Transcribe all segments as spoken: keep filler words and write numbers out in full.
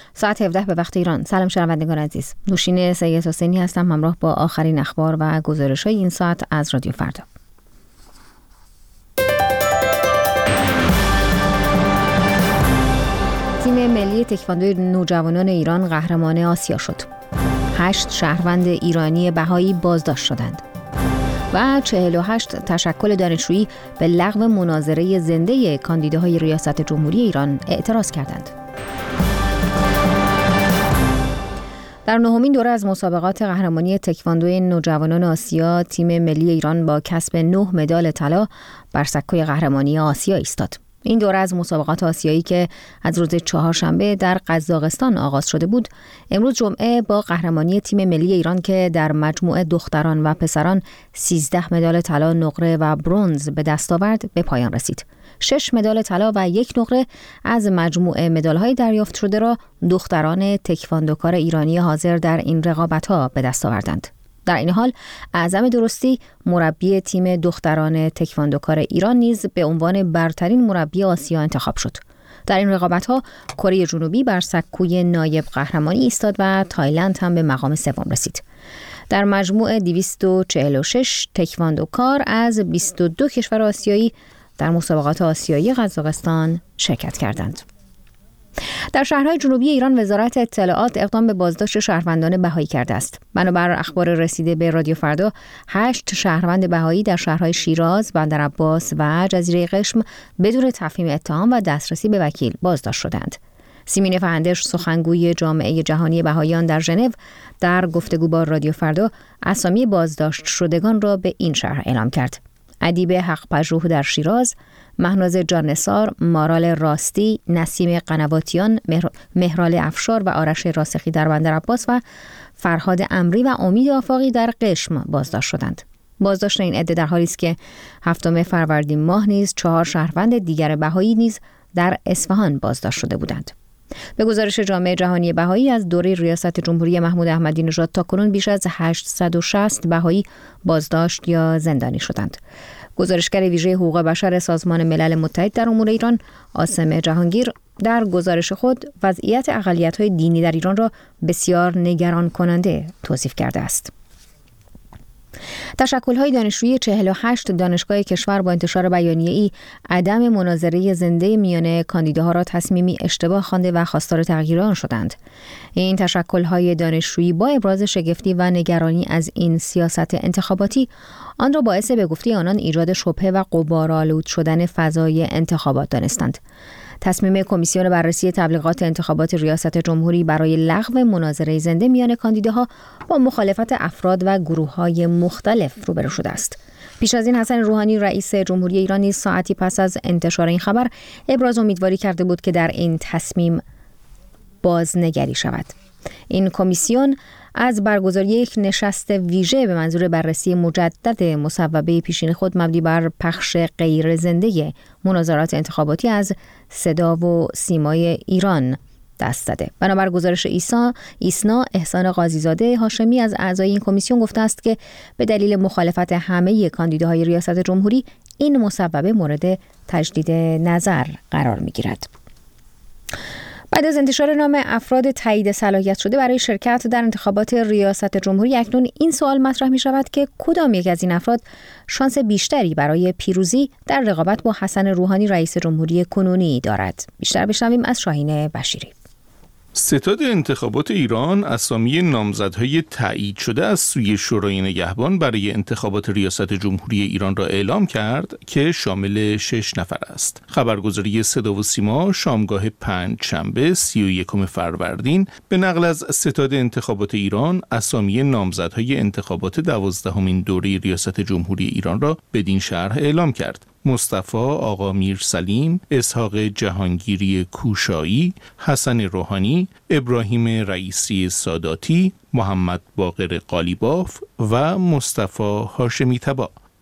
ساعت هفده به وقت ایران. سلام شنوندگان عزیز. نوشین سید حسینی هستم همراه با آخرین اخبار و گزارش‌های این ساعت از رادیو فردا. تیم ملی تکواندو نوجوانان ایران قهرمان آسیا شد. هشت شهروند ایرانی بهایی بازداشت شدند. و چهل و هشت تشکل دانشجویی به لغو مناظره زنده کاندیداهای ریاست جمهوری ایران اعتراض کردند. در نهمین دوره از مسابقات قهرمانی تکواندو نوجوانان آسیا، تیم ملی ایران با کسب نه مدال طلا بر سکوی قهرمانی آسیا ایستاد. این دوره از مسابقات آسیایی که از روز چهارشنبه در قزاقستان آغاز شده بود، امروز جمعه با قهرمانی تیم ملی ایران که در مجموعه دختران و پسران سیزده مدال طلا، نقره و برنز به دست آورد به پایان رسید. شش مدال طلا و یک نقره از مجموعه مدال‌های دریافت شده را دختران تکواندوکار ایرانی حاضر در این رقابت‌ها به دست آوردند. در این حال اعظم درستی مربی تیم دختران تکواندوکار ایران نیز به عنوان برترین مربی آسیا انتخاب شد. در این رقابت‌ها کره جنوبی بر سکوی نایب قهرمانی ایستاد و تایلند هم به مقام سوم رسید. در مجموع دویست و چهل و شش تکواندوکار از بیست و دو کشور آسیایی در مسابقات آسیایی قزاقستان شرکت کردند. در شهرهای جنوبی ایران وزارت اطلاعات اقدام به بازداشت شهروندان بهایی کرده است. بنابر اخبار رسیده به رادیو فردا، هشت شهروند بهایی در شهرهای شیراز، بندرعباس و جزیره قشم بدون تفهیم اتهام و دسترسی به وکیل بازداشت شدند. سیمین فهندش، سخنگوی جامعه جهانی بهاییان در ژنو، در گفتگو با رادیو فردا اسامی بازداشت شدگان را به این شهر اعلام کرد: ادیب حق‌پژوه در شیراز، مهناز جاننثار، مارال راستی، نسیم قنواتیان، مهرال افشار و آرش راسخی در بندرعباس و فرهاد امری و امید آفاقی در قشم بازداشت شدند. بازداشت این عده در حالی است که هفتم فروردین ماه نیز چهار شهروند دیگر بهایی نیز در اصفهان بازداشت شده بودند. به گزارش جامعه جهانی بهایی، از دوره ریاست جمهوری محمود احمدی نژاد تاکنون بیش از هشتصد و شصت بهایی بازداشت یا زندانی شدند. گزارشگر ویژه حقوق بشر سازمان ملل متحد در امور ایران، عاصم جهانگیر، در گزارش خود وضعیت اقلیت‌های دینی در ایران را بسیار نگران کننده توصیف کرده است. تشکل‌های دانشجویی چهل و هشت دانشگاه کشور با انتشار بیانیه‌ای عدم مناظره زنده میان کاندیداها را تصمیمی اشتباه خوانده و خواستار تغییر آن شدند. این تشکل‌های دانشجویی با ابراز شگفتی و نگرانی از این سیاست انتخاباتی، آن را باعث به گفته آنان ایجاد شبهه و غبارآلود شدن فضای انتخابات دانستند. تصمیم کمیسیون بررسی تبلیغات انتخابات ریاست جمهوری برای لغو مناظره زنده میان کاندیداها با مخالفت افراد و گروه‌های مختلف روبرو شده است. پیش از این حسن روحانی رئیس جمهوری ایران نیز ساعتی پس از انتشار این خبر ابراز امیدواری کرده بود که در این تصمیم بازنگری شود. این کمیسیون از برگزاری یک نشست ویژه به منظور بررسی مجدد مصوبه پیشین خود مبنی بر پخش غیر زنده مناظرات انتخاباتی از صدا و سیمای ایران دست زده. بنابر گزارش ایسا ایسنا احسان قاضیزاده هاشمی از اعضای این کمیسیون گفته است که به دلیل مخالفت همه کاندیداهای ریاست جمهوری این مصوبه مورد تجدید نظر قرار می‌گیرد. بعد از انتشار نام افراد تایید صلاحیت شده برای شرکت در انتخابات ریاست جمهوری، اکنون این سوال مطرح می شود که کدام یک از این افراد شانس بیشتری برای پیروزی در رقابت با حسن روحانی رئیس جمهوری کنونی دارد؟ بیشتر بشنویم از شاهین بشیری. ستاد انتخابات ایران اسامی نامزدهای تایید شده از سوی شورای نگهبان برای انتخابات ریاست جمهوری ایران را اعلام کرد که شامل شش نفر است. خبرگزاری صدا و سیما شامگاه پنج شنبه سی و یکم فروردین به نقل از ستاد انتخابات ایران اسامی نامزدهای انتخابات دوازدهمین دوره ریاست جمهوری ایران را بدین شرح اعلام کرد: مصطفی آقا میرسلیم، اسحاق جهانگیری کوشایی، حسن روحانی، ابراهیم رئیسی ساداتی، محمد باقر قالیباف و مصطفی هاشمی تبا.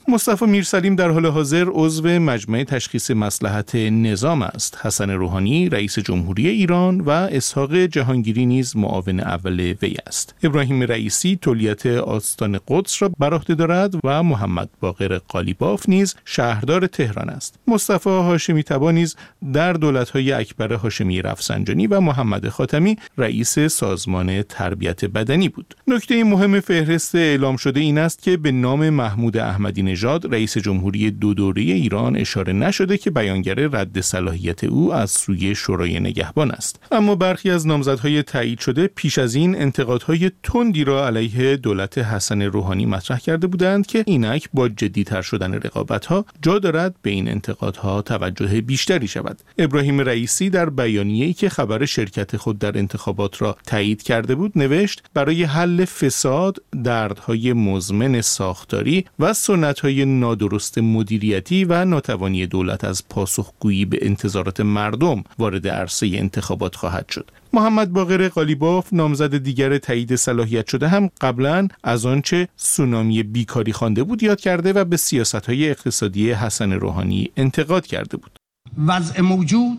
مصطفی میرسلیم در حال حاضر عضو مجمع تشخیص مصلحت نظام است. حسن روحانی رئیس جمهوری ایران و اسحاق جهانگیری نیز معاون اول وی است. ابراهیم رئیسی تولیت آستان قدس را بر عهده دارد و محمد باقر قالیباف نیز شهردار تهران است. مصطفی هاشمی طبا نیز در دولت‌های اکبر هاشمی رفسنجانی و محمد خاتمی رئیس سازمان تربیت بدنی بود. نکته مهم فهرست اعلام شده این است که به نام محمود احمدی نژاد رئیس جمهوری دو دوره ایران اشاره نشده که بیانگر رد صلاحیت او از سوی شورای نگهبان است. اما برخی از نامزدهای تایید شده پیش از این انتقادهای تندی را علیه دولت حسن روحانی مطرح کرده بودند که اینک با جدی‌تر شدن رقابت‌ها جا دارد به این انتقادها توجه بیشتری شود. ابراهیم رئیسی در بیانیه‌ای که خبر شرکت خود در انتخابات را تایید کرده بود نوشت: برای حل فساد، دردهای مزمن ساختاری و سنت‌های نادرست مدیریتی و ناتوانی دولت از پاسخگویی به انتظارات مردم وارد عرصه انتخابات خواهد شد. محمد باقر قالیباف نامزد دیگر تایید صلاحیت شده هم قبلا از آنچه سونامی بیکاری خوانده بود یاد کرده و به سیاست‌های اقتصادی حسن روحانی انتقاد کرده بود. وضع موجود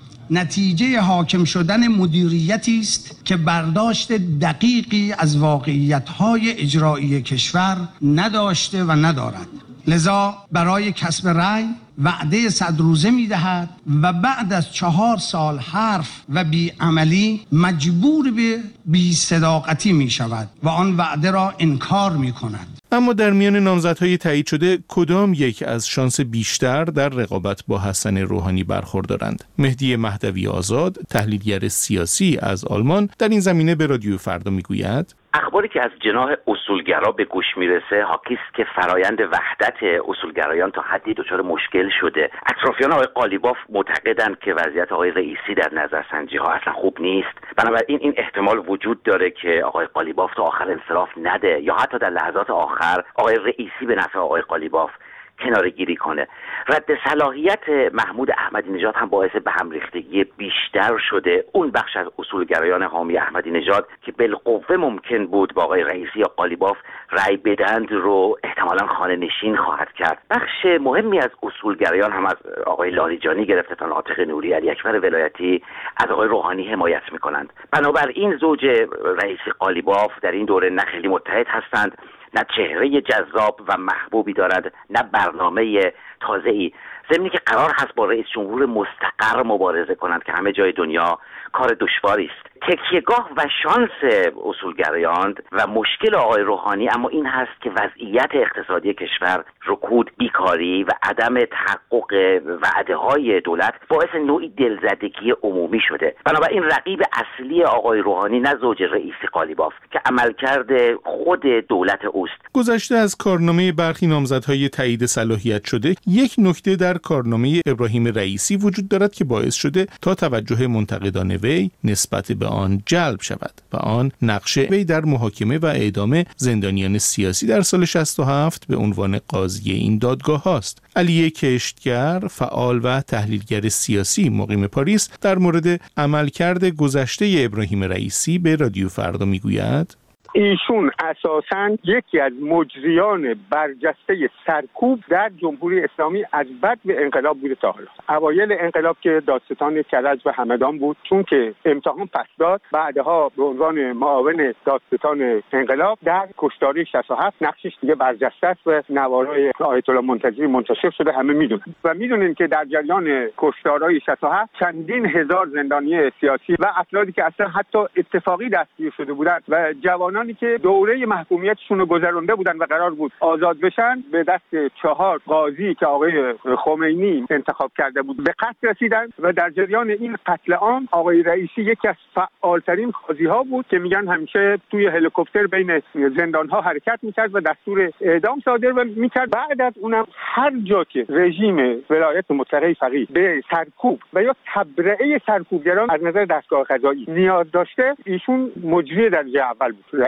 نتیجه حاکم شدن مدیریتی است که برداشت دقیقی از واقعیت‌های اجرایی کشور نداشته و ندارد. لذا برای کسب رأی وعده صد روزه می‌دهد و بعد از چهار سال حرف و بیعملی مجبور به بی‌صداقتی می‌شود و آن وعده را انکار می‌کند. اما در میان نامزدهای تایید شده کدام یک از شانس بیشتر در رقابت با حسن روحانی برخوردارند؟ مهدی مهدوی آزاد، تحلیلگر سیاسی از آلمان، در این زمینه به رادیو فردا میگوید: اخباری که از جناح اصولگرا به گوش میرسه حاکی است که فرایند وحدت اصولگرایان تا حدی دچار مشکل شده. اطرافیان آقای قالیباف معتقدند که وضعیت آقای رئیسی در نظرسنجی ها اصلا خوب نیست. بنابراین این احتمال وجود داره که آقای قالیباف تا آخر انصراف نده یا حتی در لحظات آخر آقای رئیسی به نفع آقای قالیباف کناره گیری کنه. رد صلاحیت محمود احمدی نژاد هم باعث به هم ریختگی بیشتر شده. اون بخش از اصولگرایان حامی احمدی نژاد که بالقوه ممکن بود با آقای رئیسی یا قالیباف رأی بدند رو احتمالاً خانه نشین خواهد کرد. بخش مهمی از اصولگرایان هم از آقای لاریجانی گرفته تا ناطق نوری، علی اکبر ولایتی از آقای روحانی حمایت میکنند. بنابراین زوج رئیسی قالیباف در این دوره نه خیلی متحد هستند، نه چهره جذاب و محبوبی دارد، نه برنامه تازه‌ای. ضمنی که قرار هست با رئیس جمهور مستقر مبارزه کنند که همه جای دنیا کار دشواری است. تکیهگاه و شانس اصولگرایان و مشکل آقای روحانی اما این هست که وضعیت اقتصادی کشور، رکود، بیکاری و عدم تحقق وعده‌های دولت باعث نوعی دلزدگی عمومی شده. بنابراین رقیب اصلی آقای روحانی نه زوج رئیسی قالیباف که عملکرد خود دولت اوست. گذشته از کارنامه برخی نامزدهای تایید صلاحیت شده، یک نکته در کارنامه ابراهیم رئیسی وجود دارد که باعث شده تا توجه منتقدان وی نسبت به آن جلب شود و آن نقش وی در محاکمه و اعدام زندانیان سیاسی در سال شصت و هفت به عنوان قاضی این دادگاه هاست. علی کشتگر، فعال و تحلیلگر سیاسی مقیم پاریس، در مورد عملکرد گذشته ابراهیم رئیسی به رادیو فردا میگوید: ایشون اساساً یکی از مجریان برجسته سرکوب در جمهوری اسلامی از بعد به انقلاب بوده تا حالا. اوایل انقلاب که دادستان کرج و همدان بود، چون که امتحان پس داد، بعدها به عنوان معاون دادستان انقلاب در کشتاری شصت و هفت نقشش دیگه برجسته است و نوارای آیت الله منتظری منتشر شده، همه میدونن. و میدونین که در جریان کشتارهای شصت و هفت چندین هزار زندانی سیاسی و افرادی که اصلا حتی اتفاقی دستگیر شده بودند و جوانان که دوره محکومیتشون رو گذرونده بودن و قرار بود آزاد بشن، به دست چهار قاضی که آقای خمینی انتخاب کرده بود به قتل رسیدن و در جریان این قتل عام آقای رئیسی یکی از فعالترین قاضی ها بود که میگن همیشه توی هلیکوپتر بین زندان ها حرکت میکرد و دستور اعدام صادر میکرد. بعد از اونم هر جا که رژیم ولایت مطلقه فقیه به سرکوب و یا تبرئه سرکوبگران از نظر دستگاه قضایی نیاز داشته، ایشون مجری درجه اول بود.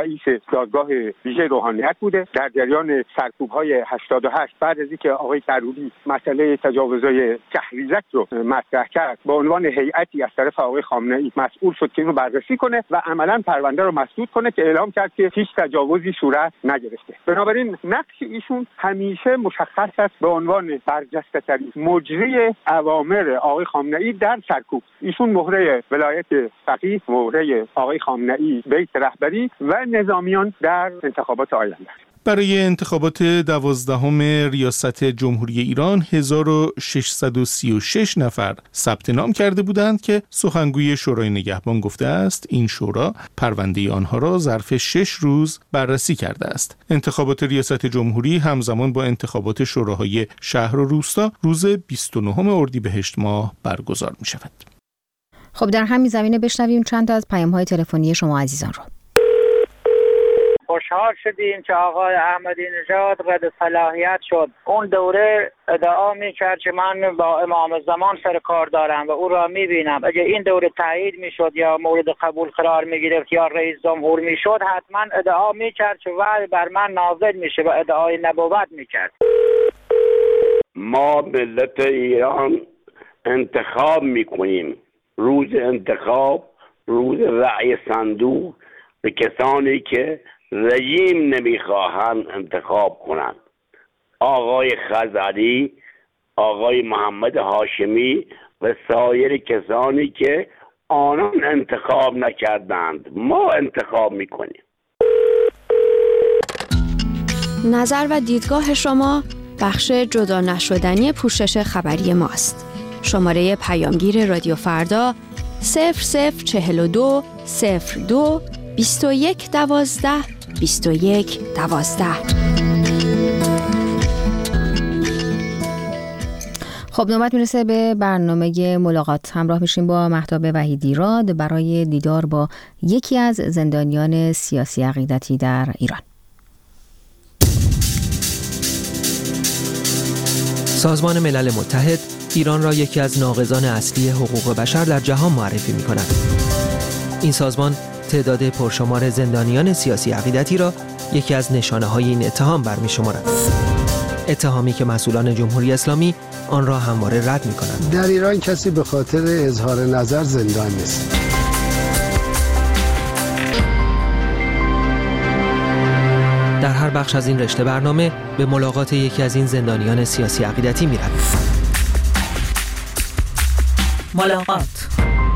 رئیس دادگاه ویژه روحانیت بوده. در جریان سرکوب‌های هشتاد و هشت بعد از اینکه آقای قرودی مسئله تجاوزهای تحریزک رو مطرح کرد، به عنوان هیئتی از طرف آقای خامنه‌ای مسئول شد که اینو بررسی کنه و عملاً پرونده رو مسدود کنه که اعلام کرد که هیچ تجاوزی صورت نگرفته. بنابراین نقش ایشون همیشه مشخص است به عنوان برجسته‌ترین مجری اوامر آقای خامنه‌ای در سرکوب. ایشون مهره ولایت فقیه، مهره آقای خامنه‌ای بیت رهبری و نظامیان در انتخابات آینده. برای انتخابات دوازدهم ریاست جمهوری ایران هزار و ششصد و سی و شش نفر ثبت نام کرده بودند که سخنگوی شورای نگهبان گفته است این شورا پرونده آنها را ظرف شش روز بررسی کرده است. انتخابات ریاست جمهوری همزمان با انتخابات شوراهای شهر و روستا روز بیست و نهم اردیبهشت ماه برگزار می شود. خب در همین زمینه بشنویم چند تا از پیام‌های تلفنی شما عزیزان رو. خوشحال شدیم که آقای احمدی نژاد قید صلاحیت شد. اون دوره ادعا میکرد که من با امام زمان سر کار دارم و او را میبینم. اگه این دوره تایید میشد یا مورد قبول قرار میگرفت یا رئیس جمهور میشد، حتما ادعا میکرد که وعده بر من نازل میشه و ادعای نبوت میکرد. ما ملت ایران انتخاب میکنیم. روز انتخاب روز رأی صندوق به کسانی که رژیم نمیخواهند انتخاب کنند. آقای خزعلی، آقای محمد هاشمی و سایر کسانی که آنان انتخاب نکردند ما انتخاب میکنیم. نظر و دیدگاه شما بخش جدا نشدنی پوشش خبری ماست. شماره پیامگیر رادیو فردا صفر صفر چهل و دو صفر دو بیست و یک دوازده بیست و یک دوازده. خب نوبت میرسه به برنامه ملاقات. همراه میشیم با مهتاب وحیدیراد برای دیدار با یکی از زندانیان سیاسی عقیدتی در ایران. سازمان ملل متحد ایران را یکی از ناقضان اصلی حقوق بشر در جهان معرفی می کند. این سازمان تعداد پرشمار زندانیان سیاسی عقیدتی را یکی از نشانه‌های این اتهام برمی شمارد. اتهامی که مسئولان جمهوری اسلامی آن را همواره رد می کنند. در ایران کسی به خاطر اظهار نظر زندان نیست. در هر بخش از این رشته برنامه به ملاقات یکی از این زندانیان سیاسی عقیدتی می رویم. ملاقات.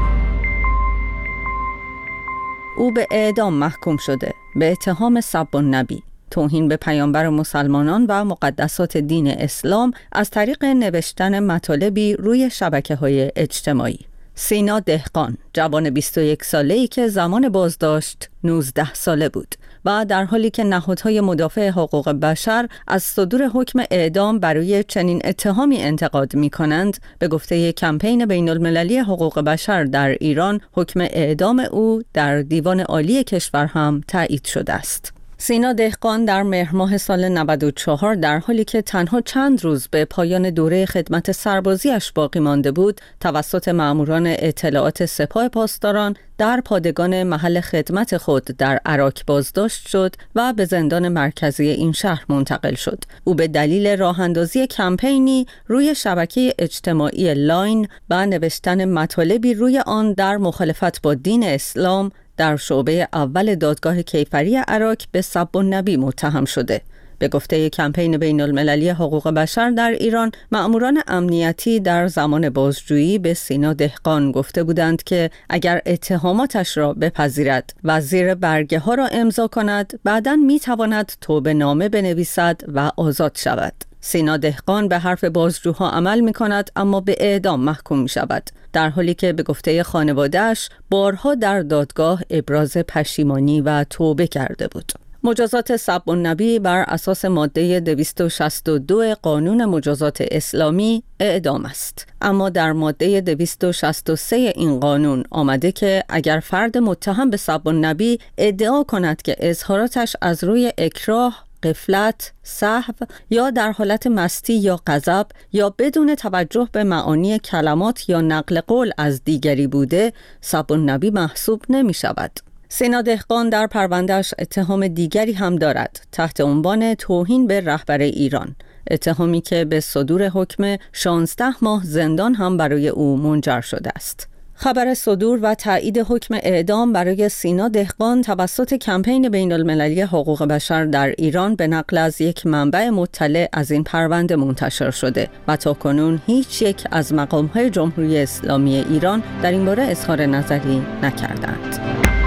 او به اعدام محکوم شده به اتهام سب النبی، توهین به پیامبر مسلمانان و مقدسات دین اسلام از طریق نوشتن مطالبی روی شبکه‌های اجتماعی. سینا دهقان، جوان بیست و یک ساله‌ای که زمان بازداشت نوزده ساله بود و در حالی که نهادهای مدافع حقوق بشر از صدور حکم اعدام برای چنین اتهامی انتقاد می‌کنند، به گفته کمپین بین‌المللی حقوق بشر در ایران حکم اعدام او در دیوان عالی کشور هم تایید شده است. سینا دهقان در مهر ماه سال نود و چهار در حالی که تنها چند روز به پایان دوره خدمت سربازیش باقی مانده بود، توسط مأموران اطلاعات سپاه پاسداران در پادگان محل خدمت خود در عراق بازداشت شد و به زندان مرکزی این شهر منتقل شد. او به دلیل راه اندازی کمپینی روی شبکه اجتماعی لاین و نوشتن مطالبی روی آن در مخالفت با دین اسلام در شعبه اول دادگاه کیفری عراق به سب النبی متهم شده. به گفته کمپین بین المللی حقوق بشر در ایران، مأموران امنیتی در زمان بازجویی به سینا دهقان گفته بودند که اگر اتهاماتش را بپذیرد و زیر برگه ها را امضا کند، بعداً می تواند توبه نامه بنویسد و آزاد شود. سینا دهقان به حرف بازجوها عمل می کند اما به اعدام محکوم می شود، در حالی که به گفته خانواده‌اش بارها در دادگاه ابراز پشیمانی و توبه کرده بود. مجازات سب النبی بر اساس ماده دویست و شصت و دو قانون مجازات اسلامی اعدام است، اما در ماده دویست و شصت و سه این قانون آمده که اگر فرد متهم به سب النبی ادعا کند که اظهاراتش از روی اکراه، غفلت، سهو یا در حالت مستی یا غضب یا بدون توجه به معانی کلمات یا نقل قول از دیگری بوده، سب النبی محسوب نمی شود. سینا دهقان در پروندهش اتهام دیگری هم دارد تحت عنوان توهین به رهبر ایران، اتهامی که به صدور حکم شانزده ماه زندان هم برای او منجر شده است. خبر صدور و تایید حکم اعدام برای سینا دهقان توسط کمپین بین المللی حقوق بشر در ایران به نقل از یک منبع مطلع از این پرونده منتشر شده و تاکنون هیچ یک از مقام‌های جمهوری اسلامی ایران در این باره اظهار نظری نکردند.